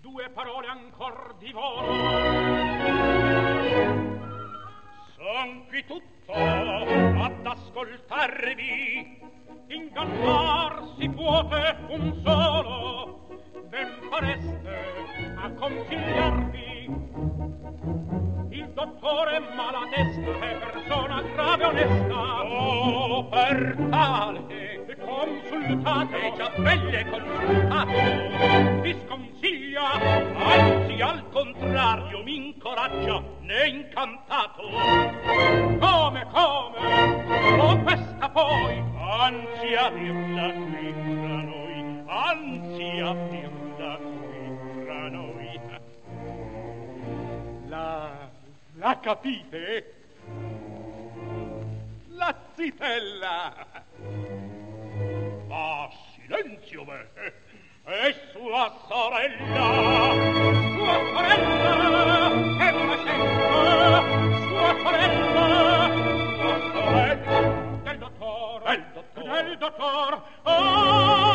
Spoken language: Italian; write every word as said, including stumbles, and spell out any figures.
due parole ancor di volo. Son qui tutto ad ascoltarvi, ingannar si puote un solo, ben fareste a consigliarvi. Il dottore malatesta è persona grave e onesta. Oh, per tale consultate, già belle consultate, vi sconsiglia, anzi al contrario mi incoraggia, ne incantato. Come, come? Oh, questa poi, anzi a dirla qui fra noi, anzi a dirla qui fra noi. La... la capite? La zitella. Ma silenzio me, è sua sorella, sua sorella, che facendo, sua sorella, sua sorella, del dottor, del dottor, del dottor, oh!